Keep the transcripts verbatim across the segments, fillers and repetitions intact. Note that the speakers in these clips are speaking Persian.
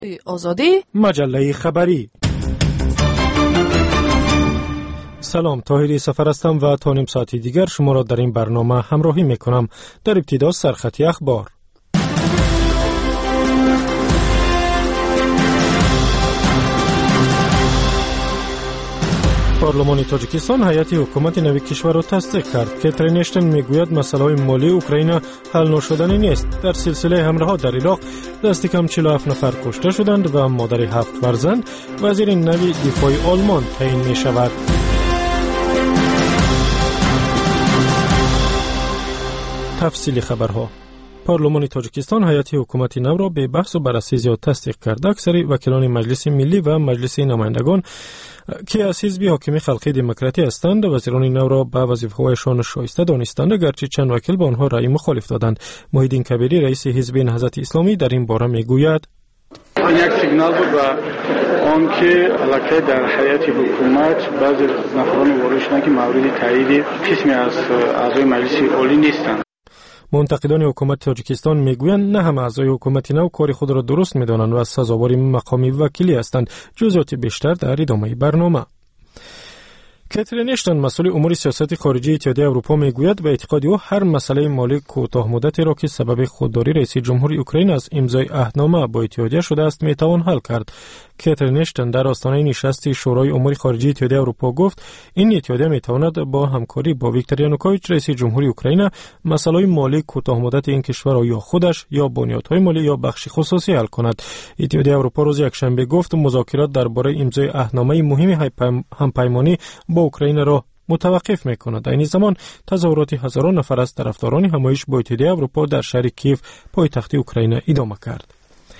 آزادی مجله خبری. سلام، طاهری سفر هستم و تا نیم ساعتی دیگر شما را در این برنامه همراهی میکنم. در ابتدا سرخطی اخبار. پارلمان تاجیکستان هیئت حکومت نوی کشور را تصدیق کرد. کاترین اشتن میگوید مسائل مالی اوکراین حل نشدنی نیست. در سلسله حمله ها در عراق دست کم چهل و هفت نفر کشته شدند و مادر هفت فرزند وزیر نوی دفاع آلمان تعیین می شود. تفصیل خبرها. پارلمان تاجیکستان هیئت حکومت نو را به بحث و بررسی زیاد تصدیق کرد. اکثر وکیلان مجلس ملی و مجلس نمایندگان که از حزب حاکم خلقی دموکراتی هستند وزیران نو را به وظیفه‌هایشان شایسته دانستند، گرچه چند وکیل به آنها رأی مخالف دادند. محیدین کبیری رئیس حزب نهضت اسلامی در این باره میگوید این یک سیگنال بود و آن که علاقه در هیئت حکومت بعضی نفران وارد شدند که مورد تایید قسمی از اعضای مجلس عالی نیستند. منتقدان حکومت تاجیکستان میگویند نه همه اعضای حکومت نو کار خود را درست میدانند و سزاوار مقام وکیلی هستند. جزئیات بیشتر در ادامه برنامه. کاترین اشتن مسئول امور سیاست خارجی اتحادیه اروپا میگوید به اعتقاد او هر مسئله مالی کوتاه مدتی را که سبب خودداری رئیس جمهور اوکراین از امضای عهدنامه با اتحادیه شده است میتوان حل کرد. کاترین اشتن در آستانه نشست شورای امور خارجی اتحادیه اروپا گفت این اتحادیه میتواند با همکاری با ویکتور یانوکوویچ رئیس جمهور اوکراین مسائل مالی کوتاه مدت این کشور را یا خودش یا بنیادهای مالی یا بخش خصوصی حل کند. اتحادیه اروپا روز یکشنبه گفت مذاکرات درباره امضای عهدنامه مهم همپیمانی با اوکراین را متوقف میکند. در این زمان تظاهرات هزاران نفر از طرفداران همایش با اتحادیه اروپا در شهر کیف پایتخت اوکراین ادامه کرد.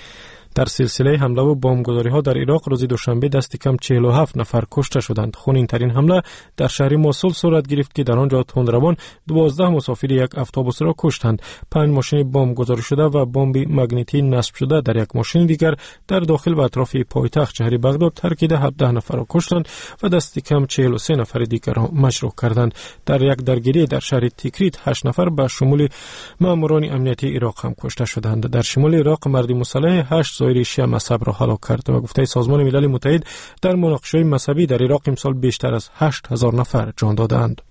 در سلسله حمله و بمبگذاری ها در عراق روز دوشنبه دست کم چهل و هفت نفر کشته شدند. خونین ترین حمله در شهر موصل صورت گرفت که در آنجا تندروان دوازده مسافر یک اتوبوس را کشتند. پنج ماشین بمبگذاری شده و بمب مگنیتی نصب شده در یک ماشین دیگر در داخل و اطراف پایتخت شهر بغداد ترکیده هفده نفر را کشتند و دست کم چهل و سه نفر دیگر را مجروح کردند. در یک درگیری در شهر تیکریت هشت نفر به شمول ماموران امنیتی عراق هم کشته شدند. در شمال عراق مرد مسلح هشت زائر شیعه مذهب را هلاک کرد و گفته سازمان ملل متحد در مناقشه مذهبی در عراق امسال بیشتر از هشت هزار نفر جان دادند.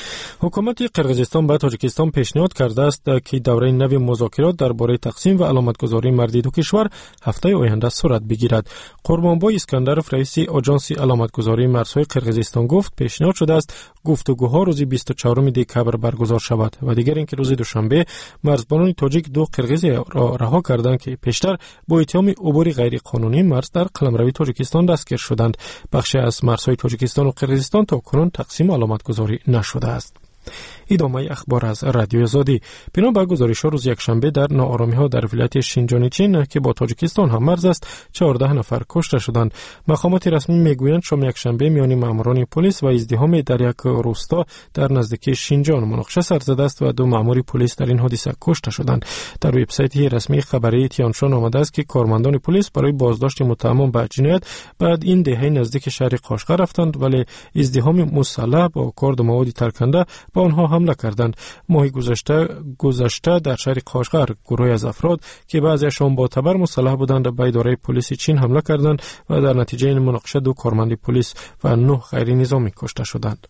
حکومت قرقیزستان به تاجیکستان پیشنهاد کرده است که دوره نوی مذاکرات درباره تقسیم و علامتگذاری مردی دو کشور هفته آینده صورت بگیرد. قربانبای اسکندرف رئیس آژانس علامتگذاری مرزهای قرقیزستان گفت پیشنهاد شده است گفتگوها روز بیست و چهارم دکبر برگزار شود و دیگر اینکه روز دوشنبه مرزبانان تاجیک دو قرقیز را رها کردند که پیشتر با اتهام عبور غیر قانونی مرز در قلمروی تاجیکستان دستگیر شدند. بخشی از مرزهای تاجیکستان و قرقیزستان تاکنون تقسیم علامتگذاری نشده است. ادامه اخبار از رادیو آزادی. بنا به گزارش‌ها روز یکشنبه در ناآرامی‌ها در ولایت شینجان چین که با تاجیکستان هم مرز است چهارده نفر کشته شدند. مقامات رسمی میگویند شام یکشنبه میان ماموران پلیس و ازدحام در یک روستا در نزدیکی شینجان مناقشه سر زده است و دو مامور پلیس در این حادثه کشته شدند. در وبسایت رسمی خبری تیانشان آمده است که کارمندان پلیس برای بازداشت متهم به جنایت بعد این دهه نزدیک شهر قاشقر رفتند ولی ازدحام مسلح با کارد مواد ترکنده با آنها حمله کردند. ماه گذشته گذشته در شهر قاشقر گروهی از افراد که بعضیشان با تبر مسلح بودند به اداره پلیس چین حمله کردند و در نتیجه این مناقشه دو کارمند پلیس و نه غیر نظامی کشته شدند.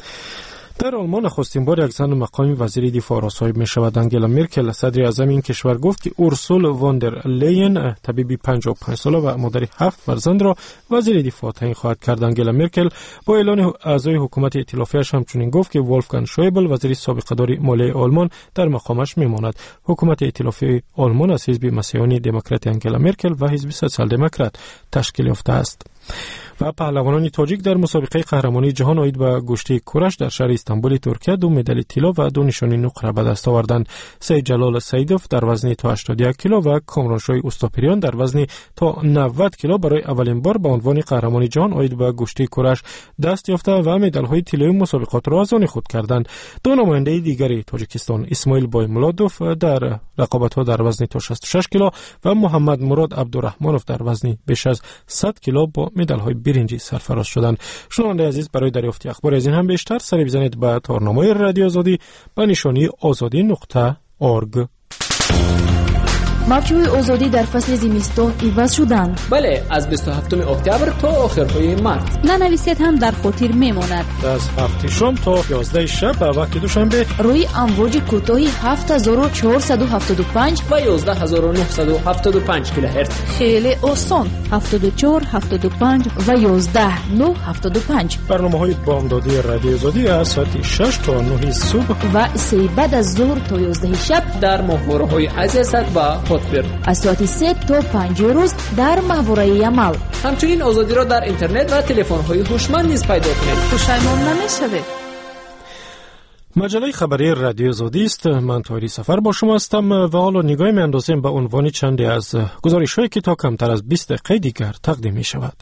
در آلمان نخستین بار یک زن مقام وزیر دفاع را صاحب می شود. انگلا مرکل صدر اعظم این کشور گفت که اورسول واندر لین طبیب پنجاه و پنج ساله و مادر هفت فرزند را وزیر دفاع تعیین خواهد کرد. انگلا مرکل با اعلان اعضای حکومت ائتلافیش همچنین گفت که ولفگنگ شویبل وزیر سابقه‌دار مالیه آلمان در مقامش میماند. حکومت ائتلافی آلمان از حزب مسیحیان دموکرات انگلا مرکل و حزب سوسیال دموکرات تشکیل یافته است. و پهلوانان تاجیک در مسابقه قهرمانی جهان آید به گشتی کورش در شهر استانبول ترکیه دو مدال طلا و دو نشانی نقره به دست آوردند. سید جلال سیدوف در وزن تا هشتاد و یک کیلو و کامرانشاه اوستاپریان در وزن تا نود کیلو برای اولین بار به عنوان قهرمان جهان آید به گشتی کورش دست یافته و مدال های طلایی مسابقات را از آن خود کردند. دو نماینده دیگری تاجیکستان اسماعیل بای مولادوف در رقابت‌ها در وزن تا شصت و شش کیلو و محمد مراد عبدالرحمنوف در وزن بیش از صد کیلو با مدال های برنجی سرفراز شدند. شنونده عزیز برای دریافت اخبار از این هم بیشتر سری بزنید به تارنامه رادیو آزادی به نشانی آزادی نقطه اورگ. мавҷҳои озодӣ дар фасли зимистон иваз шуданд. бале аз бисту ҳафтуми октябр то охирҳои март. нанависед ҳам дар хотир мемонад. аз ҳафти шом то ёздаҳи шаб ба вақти душанбе рӯи амвоҷи кӯтоҳи ҳафт ҳазору чаҳорсаду ҳафтоду панҷ ва ёздаҳ ҳазору нуҳсаду ҳафтоду панҷ килоҳерц. хеле осон ҳафтоду чор ҳафтоду панҷ ва ёздаҳ нӯҳ ҳафтоду панҷ. барномаҳои бомдодии радиои озодӣ аз соати шаш то нӯҳи субҳ ва сеи баъд аз зуҳр то ёздаҳи шаб дар моҳвораҳои азиасад ва хотбир. аз соати се то панҷи рӯз дар маҳвораи Ямал. ҳамчунин озодиро дар интернет ва телефонҳои ҳушманд низ пайдо кунед. пушаймон намешавед. маҷалаи хабарии радиои озодист. ман тоҳири сафар бо шумо ҳастам ва ҳоло нигоҳе меандозем ба унвони чанде аз гузоришҳое ки то камтар аз бист дақиқаи дигар тақдим мешавад.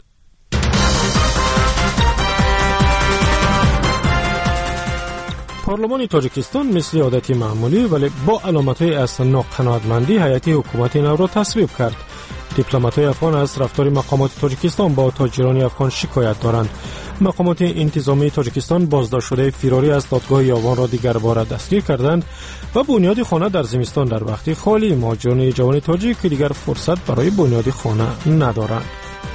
پارلمان تاجیکستان مثل عادتی معمولی ولی با علامت‌های از ناقناعتمندی هیئت حکومت نو را تصویب کرد. دیپلمات‌های افغان از رفتار مقامات تاجیکستان با تاجران افغان شکایت دارند. مقامات انتظامی تاجیکستان بازداشت شده فراری از دادگاه یاوان را دیگر بار دستگیر کردند و بنیاد خانه در زمستان در وقتی خالی. مهاجران جوان تاجیک دیگر فرصت برای بنیاد خانه ندارند.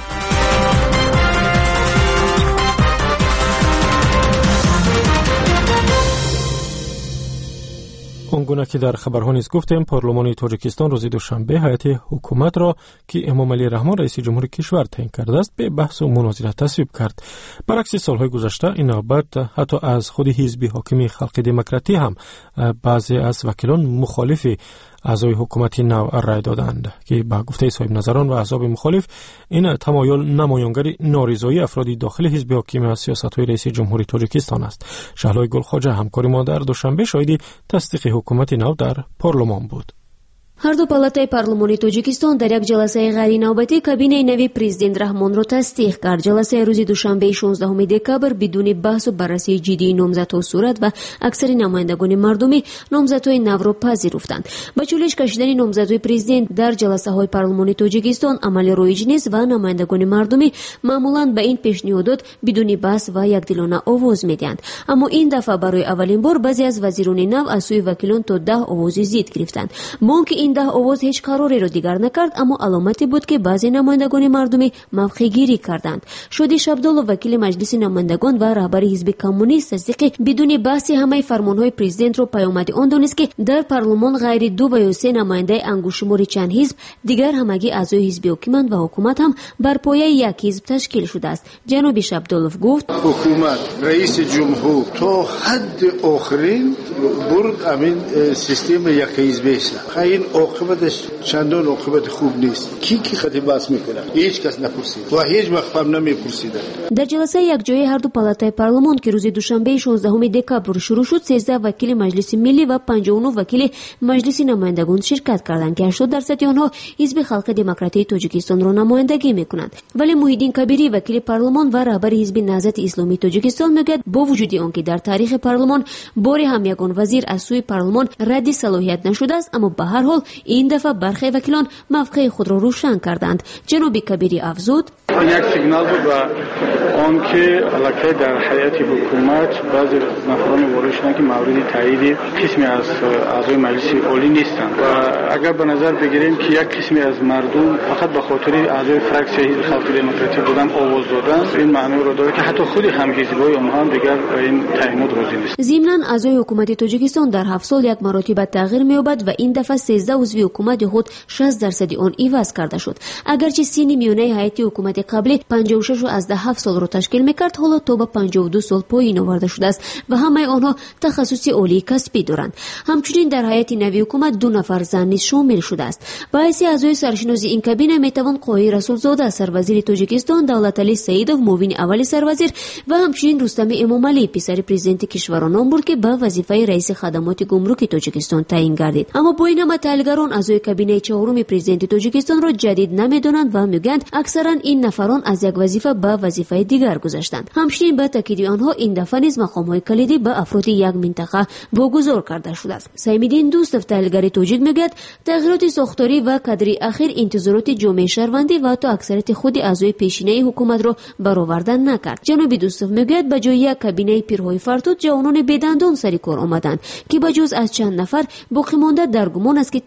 آنگونه که در خبرها نیز گفتیم پارلمان تاجیکستان روز دوشنبه هیئت حکومت را که امام علی رحمان رئیس جمهور کشور تعیین کرده است به بحث و مناظره تصویب کرد. برعکس سالهای گذشته این نوبت حتی از خود حزب حاکم خلق دموکراتی هم بعضی از وکیلان مخالف اعضای حکومت نو رای دادند که با گفته صاحب نظران و احزاب مخالف این تمایل نمایانگر نارضایی افراد داخل حزب حاکم از سیاست‌های رئیس جمهور تاجیکستان است. شهلای گلخواجه همکار ما در دوشنبه شاهد تصدیق حکومت نو در پارلمان بود. ҳар ду палатаи парлумони тоҷикистон дар як ҷаласаи ғайринавбатӣ кабинаи нави президент раҳмонро тасдиқ кард. ҷаласаи рӯзи душанбеи шонздаҳуми декабр бидуни баҳсу баррасии ҷиддии номзадҳо сурат ва аксари намояндагони мардумӣ номзадҳои навро пазируфтанд. ба чӯлиш кашидани номзадҳои президент дар ҷаласаҳои парлумони тоҷикистон амали роиҷ нест ва намояндагони мардумӣ маъмулан ба ин пешниҳодот бидуни баҳс ва якдилона овоз медиҳанд. аммо ин дафъа барои аввалин бор баъзе аз вазирони нав аз сӯи вакилон то даҳ овози зид гирифтанд. монки ин даҳ овоз ҳеҷ қарореро дигар накард, аммо аломате буд ки баъзе намояндагони мардумӣ мавқеъгирӣ карданд. шодӣ шабдолов вакили маҷлиси намояндагон ва раҳбари ҳизби коммунист тасдиқи бидуни баҳси ҳамаи фармонҳои президентро паёмади он донист ки дар парлумон ғайри ду ва ё се намояндаи ангушумори чанд ҳизб дигар ҳамагӣ аъзои ҳизби ҳокиманд ва ҳукумат ҳам бар пояи як ҳизб ташкил шудааст. ҷаноби шабдолов гуфт: ҳукумат раиси ҷумҳур то ҳадди охирин бурд амин система якҳизбест. ин оқибаташ чандон оқибати хуб нест. ки ки хати баҳс мекунад? ҳеҷ кас напурсид ва ҳеҷ вақт ҳам намепурсиданд. дар ҷаласаи якҷояи ҳар ду палатаи парлумон ки рӯзи душанбеи шонздаҳуми декабр шурӯъ шуд, сездаҳ вакили маҷлиси миллӣ ва панҷоҳу нӯҳ вакили маҷлиси намояндагон ширкат карданд ки ҳаштод дарсади онҳо ҳизби халқи демократии тоҷикистонро намояндагӣ мекунанд. вале муҳиддин кабирӣ вакили парлумон ва раҳбари ҳизби наҳзати исломии тоҷикистон мегӯяд бо вуҷуди он ки дар таърихи парлумон боре ҳам ягон вазир аз сӯи парлумон радди салоҳият нашудааст, аммо ба ҳар ҳол ин дафъа бархе вакилон мавқеи худро рӯшан карданд. ҷаноби кабирӣ афзуд: як сигнал буд ба он ки аллакай дар ҳайати ҳукумат баъзе нафарони ворид шуданд ки мавриди таъиди қисме аз аъзои маҷлиси олӣ нестанд ва агар ба назар бигирем ки як қисме аз мардум фақат ба хотири аъзои фраксияи ҳизби халқи демократӣ будан овоз доданд, ин маъноро дорад ки ҳатто худи ҳамҳизбҳои онҳо ҳам дигар ба ин таъинот розӣ нест. зимнан аъзои ҳукумати тоҷикистон дар ҳафт сол як маротиба тағйир меёбад ва ин дафъа сездаҳ узви ҳукумати худ шаст дарсади он иваз карда шуд. агарчи синни миёнаи ҳайати ҳукумати қаблӣ панҷоҳу шашу азда ҳафт солро ташкил мекард, ҳоло то ба панҷоҳу ду сол поин оварда шудааст ва ҳамаи онҳо тахассуси олии касбӣ доранд. ҳамчунин дар ҳайати нави ҳукумат ду нафар зан низ шомил шудааст. ба ҳайси аъзои саршиноси ин кабина метавон қои расулзода, сарвазири тоҷикистон, давлаталӣ саидов, муовини аввали сарвазир ва ҳамчунин рустами эмомалӣ, писари президенти кишвар ном буд ки ба вазифаи раиси хадамоти гумруки тоҷикистон таъин гардид. аммо бо ин ҳама таҳлилгарон аъзои кабинаи чаҳоруми президенти тоҷикистонро ҷадид намедонанд ва мегӯянд аксаран ин нафарон аз як вазифа ба вазифаи дигар гузаштанд. ҳамчунин ба таъкиди онҳо ин дафъа низ мақомҳои калидӣ ба афроди як минтақа вогузор карда шудааст. саимиддин дӯстов, таҳлилгари тоҷик, мегӯяд тағйироти сохторӣ ва кадри ахир интизороти ҷомеаи шаҳрвандӣ ва ҳатто аксарияти худи аъзои пешинаи ҳукуматро бароварда накард. ҷаноби дӯстов мегӯяд ба ҷои як кабинаи пирҳои фартуд ҷавонони бедандон сари кор омаданд ки ба ҷуз аз чанд нафар боқимонда дар гумон аст ки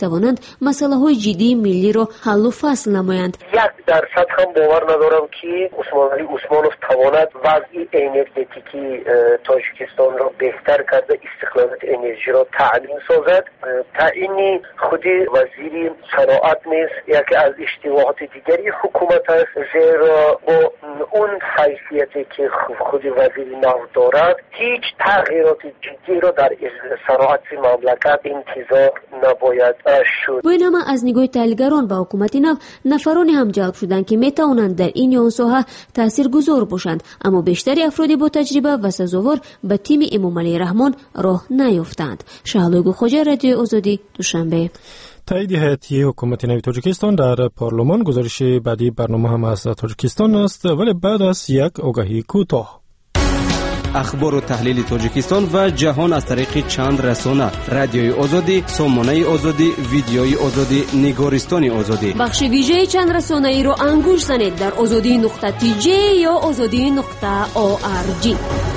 میتوانند مسئله های جدی ملی را حل و فصل نمایند. یک درصد هم باور ندارم که عثمان علی عثمانوف تواند وضع انرژتیکی تاجیکستان را بهتر کرده، استقلالیت انرژی را تعیین سازد. تعیین خود وزیر صنعت نیست یکی از اشتباهات دیگری حکومت است، زیرا با اون حیثیتی که خود وزیر نفت دارد هیچ تغییرات جدی را در صنعت مملکت انتظار نباید شد. با این همه از نگاه تحلیلگران و حکومت نفت نفرانی هم جلب شدند که میتوانند در این یا آن ساحه تاثیرگذار باشند، اما بیشتری افرادی با تجربه و سزاوار به تیم امام علی رحمان راه نیافتند. شهلوی خوجه، رادیو آزادی، دوشنبه. تایید هیئتی حکومت نوی تاجیکستان در پارلمان گزارش بعدی برنامه هم از تاجیکستان است، ولی بعد از یک آگهی کوتاه. اخبار و تحلیل تاجیکستان و جهان از طریق چند رسانه: رادیوی آزادی، سامانه آزادی، ویدیوی آزادی، نگارستان آزادی. بخش ویژه چند رسانه ای رو انگوش زنید در آزادی نقطه تی جی یا آزادی نقطه او آر جی.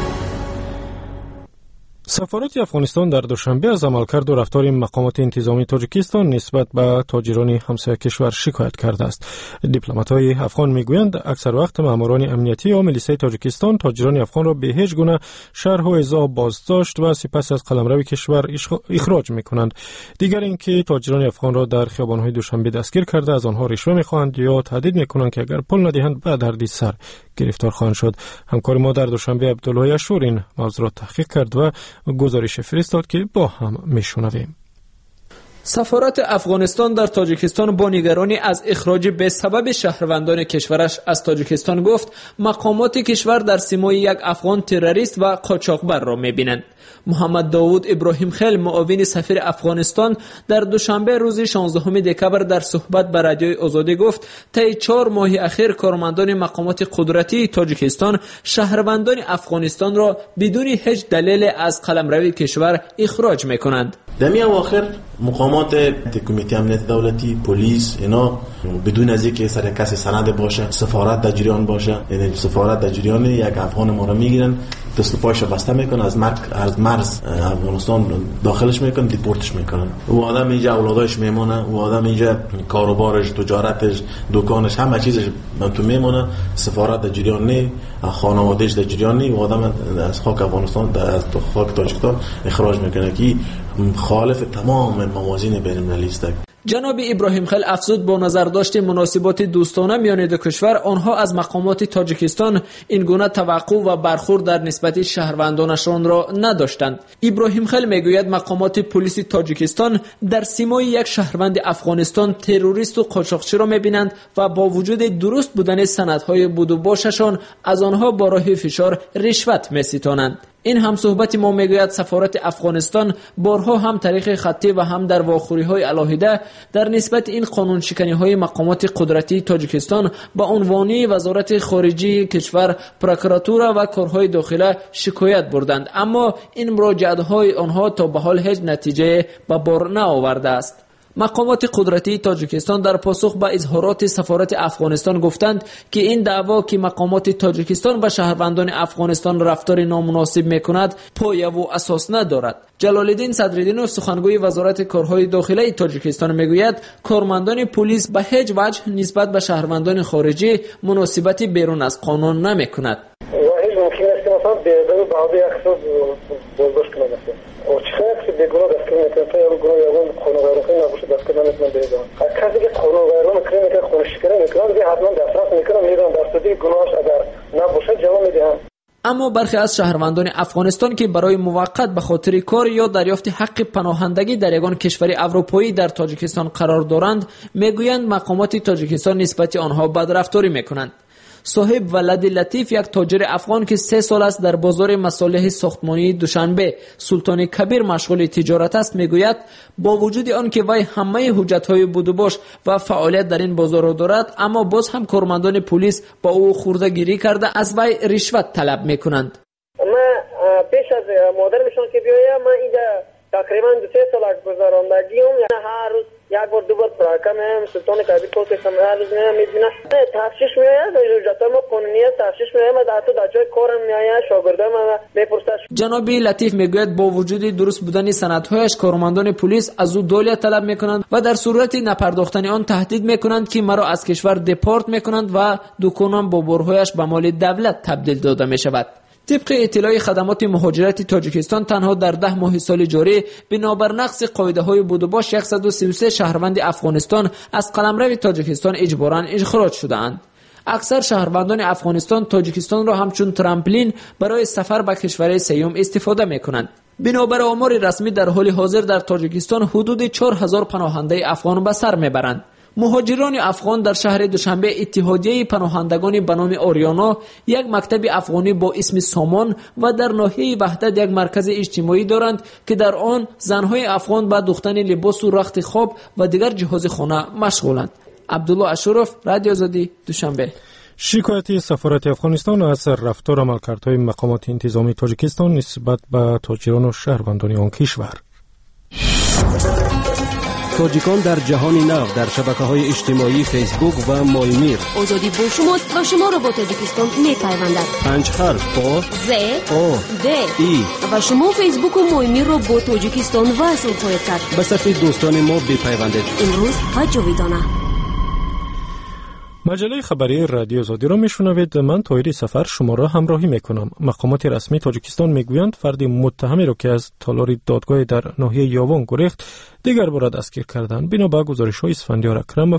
سفارت افغانستان در دوشنبه از عملکرد و رفتار مقامات انتظامی تاجیکستان نسبت به تاجران همسایه کشور شکایت کرده است. دیپلمات‌های افغان میگویند اکثر وقت ماموران امنیتی یا میلیسای تاجیکستان تاجران افغان را به هیچ گونه شرح و ایضاح بازداشت و سپس از قلمرو کشور اخراج میکنند. دیگر اینکه تاجران افغان را در خیابان‌های دوشنبه دستگیر کرده از آنها رشوه میخواهند یا تهدید میکنند که اگر پول ندهند به دردسر گرفتار خواهند شد. همکار ما در دوشنبه عبدالله اشور این موضوع را تحقیق کرد و گزارش فرستاد که با هم میشنویم. سفارت افغانستان در تاجیکستان با نگرانی از اخراج به سبب شهروندان کشورش از تاجیکستان گفت مقامات کشور در سیمای یک افغان تروریست و قاچاقبر را می‌بینند. محمد داوود ابراهیم خیل، معاون سفیر افغانستان، در دوشنبه روز شانزدهم دکمبر در صحبت با رادیوی آزادی گفت طی چهار ماه اخیر کارمندان مقامات قدرتی تاجیکستان شهروندان افغانستان را بدون هیچ دلیل از قلمرو کشور اخراج می‌کنند. در می اواخر مقامات کمیته امنیت دولتی، پلیس، اینا بدون از اینکه سر کسی سند باشه، سفارت در جریان باشه، یعنی سفارت در جریان یک افغان ما رو میگیرن، دست و پایش بسته میکنن، از مرز از مرز افغانستان داخلش میکنن، دیپورتش میکنن. او آدم اینجا اولادش میمونه، او آدم اینجا کاروبارش، تجارتش، دکانش، همه چیزش من تو میمونه، سفارت در جریان نی، خانواده‌اش در جریان نی، او آدم از خاک افغانستان، از خاک تاجیکستان اخراج میکنه که خالف تمام موازین بین‌المللی است. جناب ابراهیم خیل افزود با نظر داشت مناسبات دوستانه میان دو کشور آنها از مقامات تاجیکستان این گونه توقع و برخورد در نسبت شهروندانشان را نداشتند. ابراهیم خیل میگوید مقامات پلیس تاجیکستان در سیمای یک شهروند افغانستان تروریست و قاچاقچی را میبینند و با وجود درست بودن سندهای بود و باششان از آنها با راه فشار رشوت میستانند. این هم صحبت ما میگوید سفارت افغانستان بارها هم طریق خطی و هم در واخوری‌های علاهیده در نسبت این قانون شکنی‌های مقامات قدرتی تاجیکستان با عنوان وزارت خارجه کشور، پروکراتور و کارهای داخله شکایت بردند، اما این مراجعه‌های آنها تا به حال هیچ نتیجه به بار نآورده است. مقامات قدرتی تاجیکستان در پاسخ به اظهارات سفارت افغانستان گفتند که این دعوا که مقامات تاجیکستان به شهروندان افغانستان رفتار نامناسب میکند پایه و اساس ندارد. جلال الدین صدرالدین سخنگوی وزارت کارهای داخلی تاجیکستان میگوید کارمندان پلیس به هیچ وجه نسبت به شهروندان خارجی مناسبتی بیرون از قانون نمیکند. که بگونا دستگیر میکنه یا بگونا یا اون خانه غیرمخی نباشه دستگیر نمیتونن بریدن. کسی که خانه غیرمخی میکنه خانه شکره میکنن دیگه حتما دسترس میکنن میدن دستگیر گناهش اگر نباشه جواب میدن. اما برخی از شهروندان افغانستان که برای موقت به خاطر کار یا دریافت حق پناهندگی در یگان کشور اروپایی در تاجیکستان قرار دارند میگویند مقامات تاجیکستان نسبت آنها بدرفتاری میکنند. صاحب ولد لطیف، یک تاجر افغان که سه سال است در بازار مصالح ساختمانی دوشنبه سلطان کبیر مشغول تجارت است، میگوید با وجود آن که وی همه حجت‌های بود و باش و فعالیت در این بازار را دارد، اما باز هم کارمندان پلیس با او خورده گیری کرده از وی رشوت طلب میکنند. من پیش از مادرمشون که بیایم من اینجا تقریبا دو سه سال گذراندگیم، یعنی هر روز یک بار دو بار پراکم میام سلطان کبیر تو که سمه هر روز میام میبینم تفتیش میاد جاتم قانونی تفتیش میام حتی در جای کارم میآید شاگردم میپرسد. جناب لطیف میگوید با وجود درست بودن سندهایش کارمندان پلیس از او دولت طلب میکنند و در صورت نپرداختن آن تهدید میکنند که مرا از کشور دپورت میکنند و دکانم با برهایش به مال دولت تبدیل داده میشود. طبق اطلاع خدمات مهاجرت تاجیکستان تنها در ده ماه سال جاری بنابر نقض قاعده‌های بود و باش صد و سی و سه شهروند افغانستان از قلمرو تاجیکستان اجباراً اخراج شده‌اند. اکثر شهروندان افغانستان تاجیکستان را همچون ترامپلین برای سفر به کشور سوم استفاده می‌کنند. بنابر آمار رسمی در حال حاضر در تاجیکستان حدود چهار هزار پناهنده افغان به سر میبرند. مهاجران افغان در شهر دوشنبه اتحادیه پناهندگان به نام آریانا یک مکتب افغانی با اسم سامان و در ناحیه وحدت یک مرکز اجتماعی دارند که در آن زنهای افغان به دوختن لباس و رخت خواب و دیگر جهاز خانه مشغولند. عبدالله اشرف، رادیو آزادی، دوشنبه. شکایت سفارت افغانستان از رفتار عملکردهای مقامات انتظامی تاجیکستان نسبت به تاجران و شهروندان آن کشور. تاجیکان در جهان نو در شبکه‌های اجتماعی فیسبوک و مایمیر. آزادی با شماست و شما را با تاجیکستان می‌پیوندد. پنج حرف با ز او د ای و شما فیسبوک و مایمیر را با تاجیکستان وصل خواهید کرد. به صفحه دوستان ما بپیوندید. امروز و جاویدانه. مجله خبری رادیو آزادی را میشنوید. من طاهر سفر شما را همراهی میکنم. مقامات رسمی تاجیکستان میگویند فرد متهمی را که از تالار دادگاه در ناحیه یاوان گریخت دیگر بار دستگیر کردند. بنا به گزارش‌های اسفندیار اکرموف،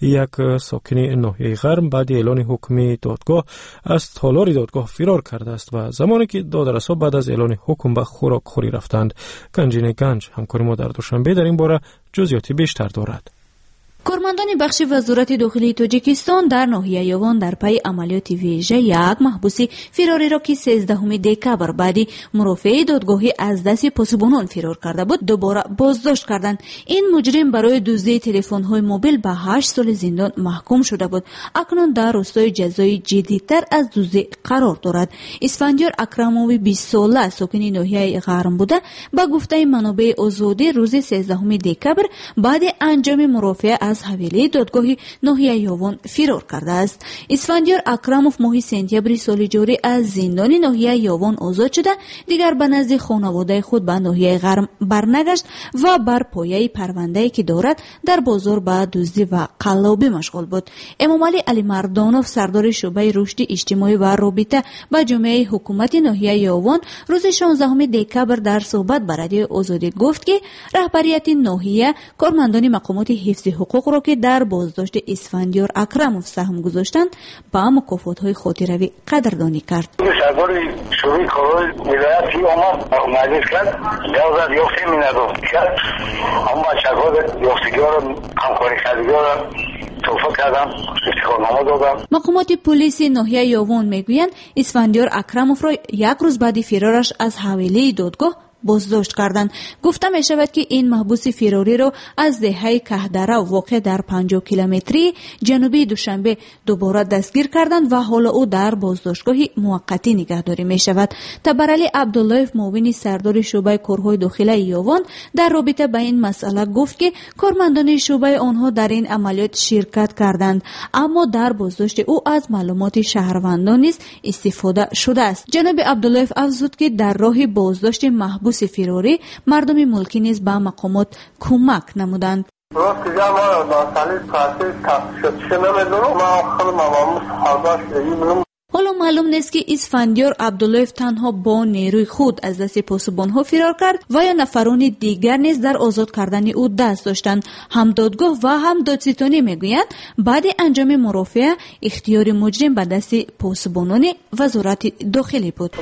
یک ساکن ناحیه غرب بعد اعلان حکم دادگاه از تالار دادگاه فرار کرده است و زمانی که دادرسا بعد از اعلان حکم به خوراک خوری رفتند. گنجینه گنج همکار ما در دوشنبه در این باره جزئیات بیشتر دارد. کارمندان بخش وزارت داخلی تاجیکستان در ناحیه یاوان در پی عملیات ویژه یک محبوس فراری را که سیزدهم دکبر بعدی مرافع دادگاهی از دست پاسبانان فرار کرده بود دوباره بازداشت کردند. این مجرم برای دزدی تلفن‌های موبیل به هشت سال زندان محکوم شده بود. اکنون در راستای جزای جدی‌تر از دزدی قرار دارد. اسفندیار اکرموی بیست ساله ساکن ناحیه غرب بوده با گفته منابع آزادی روز سیزدهم دکبر بعد انجام مرافعه از حویلی دادگاهی ناحیه یاوان فرار کرده است. اسفندیار اکرموف ماه سپتامبر سال جاری از زندان ناحیه یاوان آزاد شده دیگر به نزد خانواده خود به ناحیه غرب برنگشت و بر پایه پرونده‌ای که دارد در بازار به دزدی و قلابی مشغول بود. امامعلی علی مردانوف سردار شعبه رشد اجتماعی و رابطه با جامعه حکومت ناحیه یاوان روز شانزدهم دکبر در صحبت با رادیو آزادی گفت که رهبریت ناحیه کارمندان مقامات حفظ حقوق را که در بازداشت اسفندیار اکرموف سهم گذاشتند با مکافات‌های خاطروی قدردانی کرد. سردار شورای کارهای ولایتی آمد مجلس کرد دوازد یافته می‌نداد کرد اما شکایت یافتگی‌ها را همکاری کردگی‌ها را توفیق کردم استقامت دادم. مقامات پلیس ناحیه یاوان میگویند اسفندیار اکرموف را یک روز بعد فرارش از حویلی دادگاه بازداشت کردند. گفته می شود که این محبوس فراری را از دهه کهدره واقع در پنجاه کیلومتری جنوبی دوشنبه دوباره دستگیر کردند و حالا او در بازداشتگاه موقتی نگهداری می شود. تبرعلی عبدالله معاون سردار شعبه کارهای داخلی یاوان در رابطه با این مسئله گفت که کارمندان شعبه آنها در این عملیات شرکت کردند اما در بازداشت او از معلومات شهروندان نیز استفاده شده است. جناب عبدالله افزود که در راه بازداشت محبوس فراری مردم ملکی نیز به مقامات کمک نمودند. راست دیگه ما مسئله کارتی تفشد نمیدونم ما خیلی ماماموس حاضر شدیم. حالا معلوم نیست که اسفندیار عبدالله تنها با نیروی خود از دست پاسبان‌ها فرار کرد و یا نفران دیگر نیز در آزاد کردن او دست داشتند. هم دادگاه و هم دادستانی میگویند بعد انجام مرافعه اختیار مجرم به دست پاسبانان وزارت داخلی بود.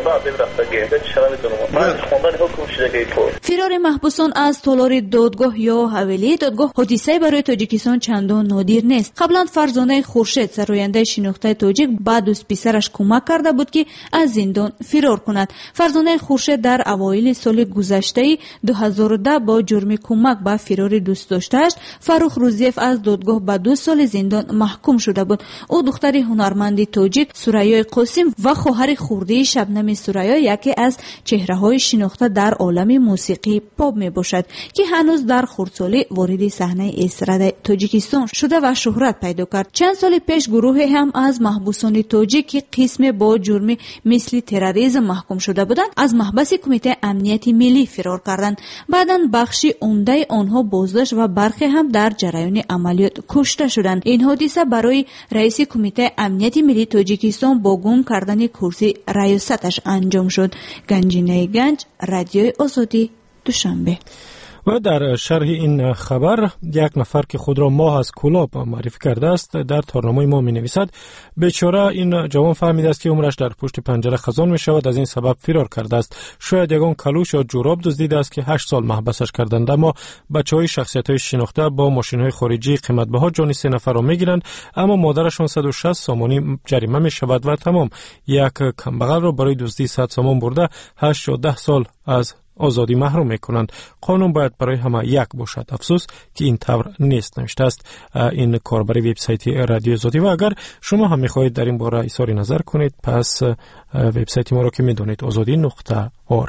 فرار محبوسان از تالار دادگاه یا حویلی دادگاه حادثه برای تاجیکستان چندان نادر نیست. قبلا فرزانه خورشید سراینده شناخته تاجیک بعد از پسر پدرش کمک کرده بود که از زندان فرار کند. فرزانه خورشید در اوایل سال گذشته دو هزار و ده با جرم کمک به فرار دوست داشته‌اش فروخ روزیف از دادگاه به دو سال زندان محکوم شده بود. او دختر هنرمند تاجیک سوریای قاسم و خواهر خورده شبنم سوریا یکی از چهره‌های شناخته در عالم موسیقی پاپ میباشد که هنوز در خردسالی وارد صحنه استراد تاجیکستان شده و شهرت پیدا کرد. چند سال پیش گروه هم از محبوسان تاجیک که قسم با جرم مثل تروریسم محکوم شده بودند از محبس کمیته امنیت ملی فرار کردند. بعداً بخشی عمده آنها بازداشت و برخی هم در جریان عملیات کشته شدند. این حادثه برای رئیس کمیته امنیت ملی تاجیکستان با گم کردن کرسی ریاستش انجام شد. گنجینه گنج، رادیوی آزادی، دوشنبه. و در شرح این خبر یک نفر که خود را ماه از کلاب معرفی کرده است در تارنامه ما می نویسد بیچاره این جوان فهمیده است که عمرش در پشت پنجره خزان می شود، از این سبب فرار کرده است. شاید یگان کلوش یا جوراب دزدیده است که هشت سال محبسش کردند، اما بچهای شخصیت های شناخته با ماشین های خارجی قیمت بها جان سه نفر را می گیرند، اما مادرشان صد و شصت سامانی جریمه می شود و تمام یک کمبغل را برای دزدی صد سامان برده هشت یا ده سال از آزادی محروم میکنند. قانون باید برای همه یک باشد. افسوس که این طور نیست، نوشته است این کاربر وبسایت رادیو آزادی. و اگر شما هم میخواهید در این باره اظهار نظر کنید، پس وبسایت ما را که میدونید آزادی نقطه اورگ.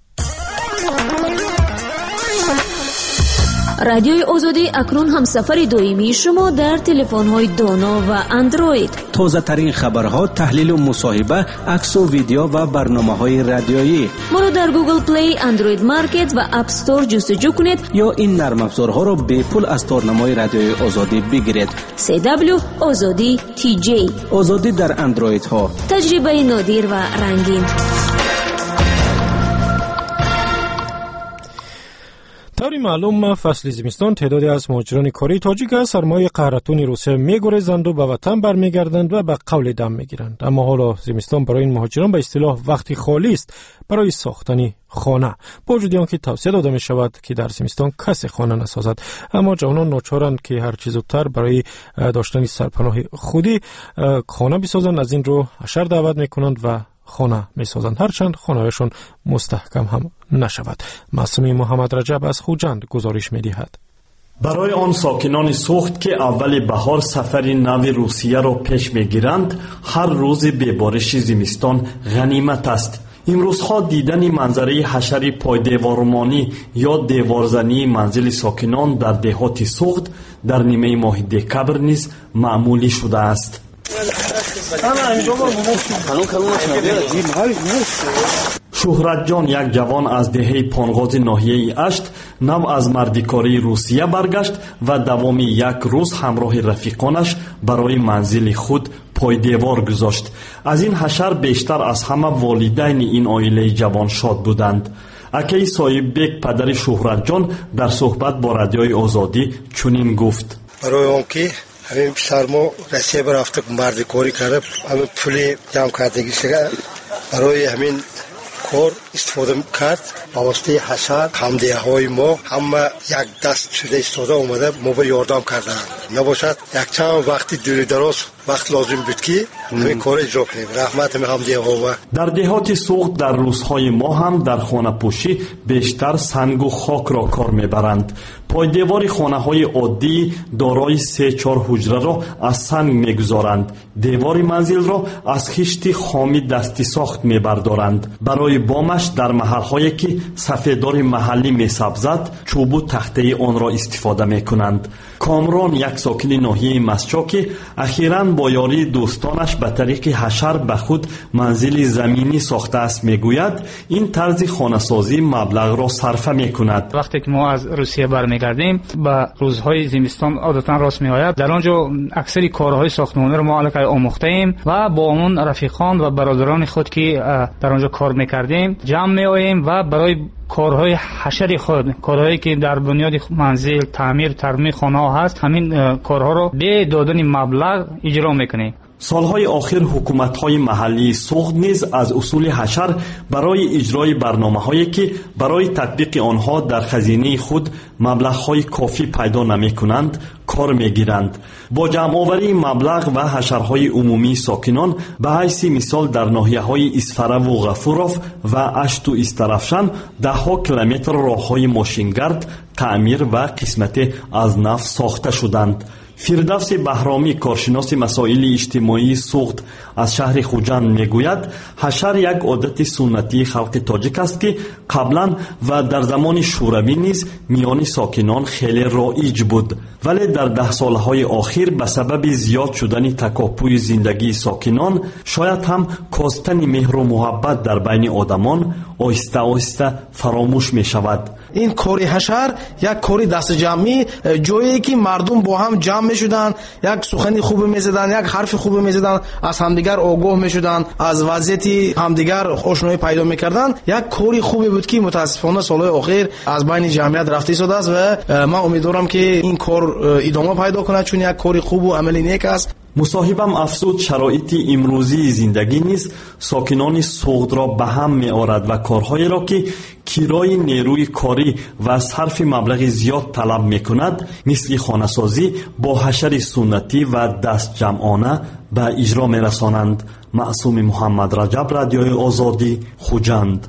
رادیوی آزادی اکنون هم سفر دائمی شما در تلفن‌های دانا و اندروید. تازه ترین خبرها، تحلیل و مصاحبه، عکس و ویدیو و برنامه‌های رادیویی. ما را در گوگل پلی، اندروید مارکت و اپ استور جستجو کنید یا این نرم افزارها را به پول از تارنمای رادیوی آزادی بگیرید. سی دبلیو آزادی تی جی. آزادی در اندروید ها. تجربه نادر و رنگین. طوری معلوم فصل زمستان تعدادی از مهاجران کاری تاجیک از سرمایه قهرتون روسیه میگریزند و به وطن برمیگردند و به قول دم میگیرند. اما حالا زمستان برای این مهاجران به اصطلاح وقتی خالی است برای ساختن خانه، با وجود آنکه توصیه داده می شود که در زمستان کسی خانه نسازد، اما جوانان ناچارند که هر چیز زودتر برای داشتن سرپناه خودی خانه بسازند. از این رو حشر دعوت میکنند و خانه می سازند، هرچند خانه‌شان مستحکم هم نشود. معصومی محمد رجب از خوجند گزارش می دهد. برای آن ساکنان سوخت که اول بهار سفری نو روسیه را پیش می گیرند، هر روز ببارش زمستان غنیمت است. امروزها دیدن منظره حشر پایدیوارمانی یا دیوارزنی منزل ساکنان در دهات سوخت در نیمه ماه دکبر نیز معمولی شده است. شهرت جان، یک جوان از دهه پانغاز ناحیه اشت، نو از مردکاری روسیه برگشت و دوام یک روز همراه رفیقانش برای منزل خود پای دیوار گذاشت. از این حشر بیشتر از همه والدین این عائله جوان شاد بودند. اکی صاحب بیگ پدر شهرت جان در صحبت با رادیوی آزادی چنین گفت: برای اون که همین پسر ما رسیه برافته مردکاری کرده، همین پولی جمع کردگی شده برای همین کار استفاده کرد. با واسطه حشر همدیه های ما همه یک دست شده استفاده اومده ما به یاردم کردن. نباشد یک چند وقتی دوری دراز وقت لازم بود که همین کار اجرا کنیم. رحمت همدیه ها. و در دهات سوخت در روزهای ما هم در خانه پوشی بیشتر سنگ و خاک را کار میبرند. پای دیوار خانه های عادی دارای سه چهار حجره را از سنگ میگذارند. دیوار منزل را از خشت خامی دستی ساخت میبردارند. برای بامش در محل هایی که سفیدار محلی میسبزد چوب و تخته آن را استفاده میکنند. کامران، یک ساکن ناحیه مسچاک، اخیراً با یاری دوستانش به طریق حشر به خود منزل زمینی ساخته است. میگوید این طرز خانه‌سازی مبلغ را صرف میکند. وقتی که ما از روسیه برمیگردیم به روزهای زمستان عادتاً راست میآید. در آنجا اکثر کارهای ساختمانی را ما الکی آموخته ایم و با اون رفیقان و برادران خود که در آنجا کار میکردیم جمع میآییم و برای کارهای حشر خود، کارهایی که در بنیاد منزل، تعمیر، ترمیم خانه ها هست، همین کارها رو به دادن مبلغ اجرا میکنیم. سالهای آخر حکومت‌های محلی سوخت نیز از اصول حشر برای اجرای برنامه‌هایی که برای تطبیق آنها در خزینه خود مبلغ‌های کافی پیدا نمی‌کنند کار می‌گیرند. با جمع‌آوری مبلغ و حشرهای عمومی ساکنان به حیث مثال در ناحیه‌های اسفره و غفورов و اشت و استرفشان ده‌ها کیلومتر راه‌های ماشینگرد تعمیر و قسمت از نو ساخته شدند. فردوس بهرامی کارشناس مسائل اجتماعی سوخت از شهر خوجند میگوید حشر یک عادت سنتی خلق تاجیک است که قبلا و در زمان شوروی نیز میان ساکنان خیلی رایج بود، ولی در ده سالهای آخر به سبب زیاد شدن تکاپوی زندگی ساکنان شاید هم کاستن مهر و محبت در بین آدمان آهسته آهسته فراموش می شود. این کاری حشر یک کاری دست جمعی، جایی که مردم با هم جمع می شدن، یک سخنی خوب می زدن، یک حرف خوب می زدن، از همدیگر آگاه می شدن، از وضعیت همدیگر آشنایی پیدا می کردن. یک کاری خوبی بود که متاسفانه سالهای آخر از بین جمعیت رفته شده است و من امیدوارم که این کار ادامه پیدا کنه، چون یک کاری خوب و عملی نیک است. مصاحبم افزود شرایط امروزی زندگی نیز ساکنان سوخت را به هم می آورد و کارهایی را که کرای نیروی کاری و صرف مبلغ زیاد طلب می کند مثل خانه‌سازی با حشر سنتی و دست جمعانه به اجرا می رسانند. معصوم محمد رجب، رادیوی آزادی، خوجند.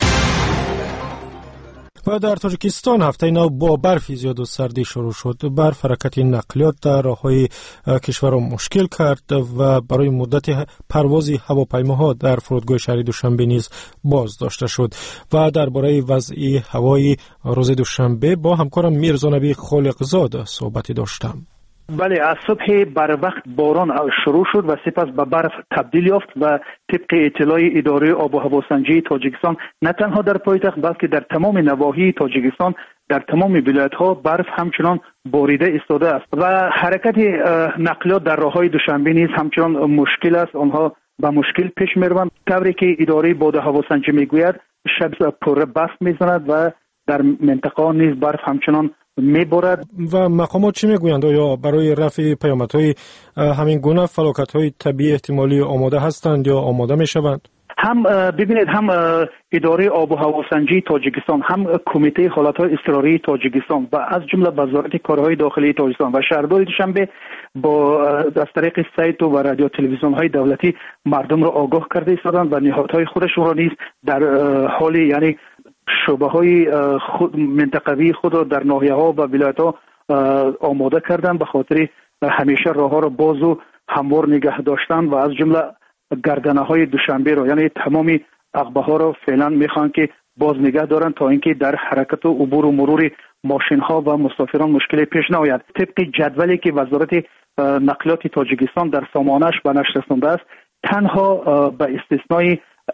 و در تاجیکستان هفته نو با برف زیاد و سردی شروع شد. برف حرکت نقلیات در راههای کشور را مشکل کرد و برای مدت پرواز هواپیماها در فرودگاه شهر دوشنبه نیز باز داشته شد. و درباره وضع هوای روز دوشنبه با همکارم میرزا نبی خالقزاد صحبتی داشتم. بله، از صبح بر وقت باران شروع شد و سپس به برف تبدیل یافت و طبق اطلاع اداره آب و هواسنجی تاجیکستان نه تنها در پایتخت بلکه در تمام نواحی تاجیکستان در تمام ولایت‌ها برف همچنان باریده ایستاده است و حرکت نقلیات در راه‌های دوشنبه نیز همچنان مشکل است. آنها به مشکل پیش می‌روند، طوری که اداره باد و هواسنجی میگوید شب پر برف می‌زند و در منطقه نیز برف همچنان میبارد. و مقامات چی میگویند؟ آیا برای رفع پیامدهای همین گونه فلاکت‌های طبیعی احتمالی آماده هستند یا آماده میشوند؟ هم ببینید، هم اداره آب و هواسنجی تاجیکستان، هم کمیته حالت‌های اضطراری تاجیکستان و از جمله وزارت کارهای داخلی تاجیکستان و شهرداری دوشنبه با از طریق سایت و رادیو تلویزیون‌های دولتی مردم را آگاه کرده ایستادند و نهادهای خودشون را نیز در حال یعنی شعبه‌های خود منطقوی خود را در ناحیه‌ها و ولایت‌ها آماده کردن به خاطر همیشه راه‌ها را باز و هموار نگه داشتن و از جمله گردنه‌های دوشنبه را یعنی تمامی عقبه‌ها را فعلا می‌خوان که باز نگه دارن تا اینکه در حرکت و عبور و مرور ماشین‌ها و مسافران مشکلی پیش نیاید. طبق جدولی که وزارت نقلیات تاجیکستان در سامانه‌اش به نشر رسانده است، تنها به استثنای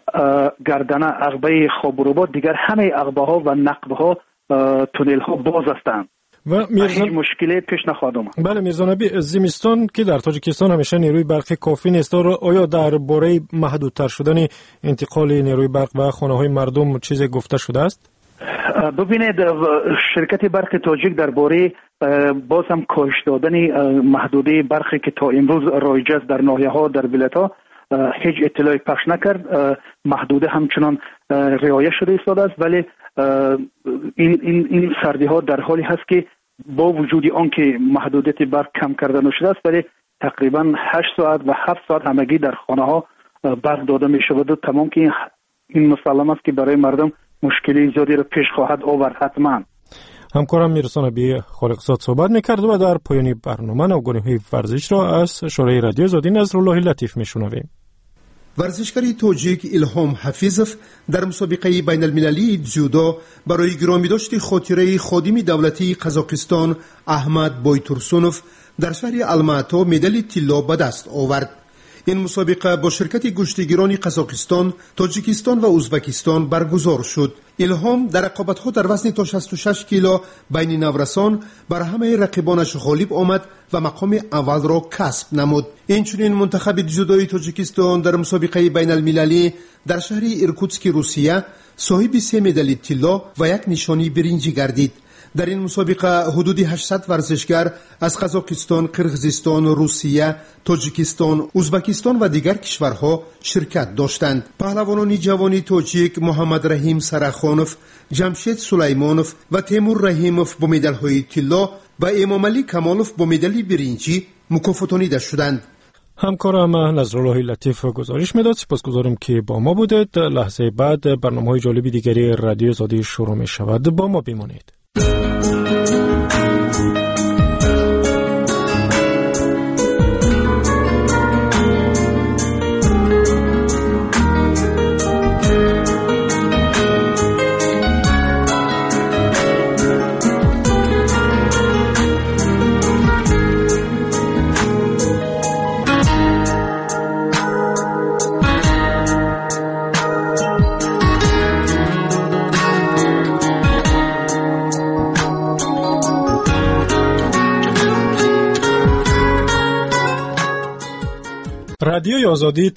گردنه عقبه خوابروباد دیگر همه عقبه ها و نقبه ها تونل ها باز هستند و میرزا... هیچ مشکلی پیش نخواهد آمد. بله میرزا نبی، زمستان که در تاجیکستان همیشه نیروی برق کافی نیست، آیا درباره محدودتر شدن انتقال نیروی برق و خانه های مردم چیزی گفته شده است؟ ببینید، شرکت برق تاجیک درباره باز هم کاهش دادن محدوده برقی که تا امروز رایج است در ناحیه ها در ولایت ها هیچ اطلاعی پخش نکرد. محدوده همچنان رعایت شده ایستاده است، ولی این این این سردی ها در حالی هست که با وجود آن که محدودیت برق کم کرده نشده است، ولی تقریبا هشت ساعت و هفت ساعت همگی در خانه ها برق داده می شود و تمام که این مسلم است که برای مردم مشکلی زیادی را پیش خواهد آورد حتما. همکارم میرسا نبی خالقزاد صحبت میکرد و در پایان برنامه نوگانی‌های ورزش را از شورای رادیو آزادی نظرالله لطیف میشنویم. ورزشکاری تاجیک الهام حفیظف در مسابقه بین المللی جودو برای گرامی داشت خاطره خادم دولتی قزاقستان احمد بایتورسونوف در شهر الماتا مدال طلا به دست آورد. این مسابقه با شرکت گشتیگیران قزاقستان، تاجیکستان و ازبکستان برگزار شد. الهام در رقابت‌ها در وزن تا شصت و شش کیلو بین نورسان بر همه رقیبانش غالب آمد و مقام اول را کسب نمود. اینچنین منتخب جودوی تاجیکستان در مسابقه بین المللی در شهر ایرکوتسک روسیه صاحب سه مدال طلا و یک نشانی برنجی گردید. در این مسابقه حدود هشتصد ورزشگر از قزاقستان، قرقیزستان، روسیه، تاجیکستان، ازبکستان و دیگر کشورها شرکت داشتند. پهلوانان جوانی تاجیک محمد رحیم سرخانوف، جمشید سلیمانوف و تیمور رحیموف با مدال‌های طلا و امام علی کمالوف با مدال برنجی مکافاتانیده شدند. همکارم نظرالله لطیف گزارش میداد. سپاسگزارم که با ما بودید. لحظه بعد برنامه‌های جالبی دیگری رادیو آزادی شروع می شود. با ما بمانید. رادیوی آزادی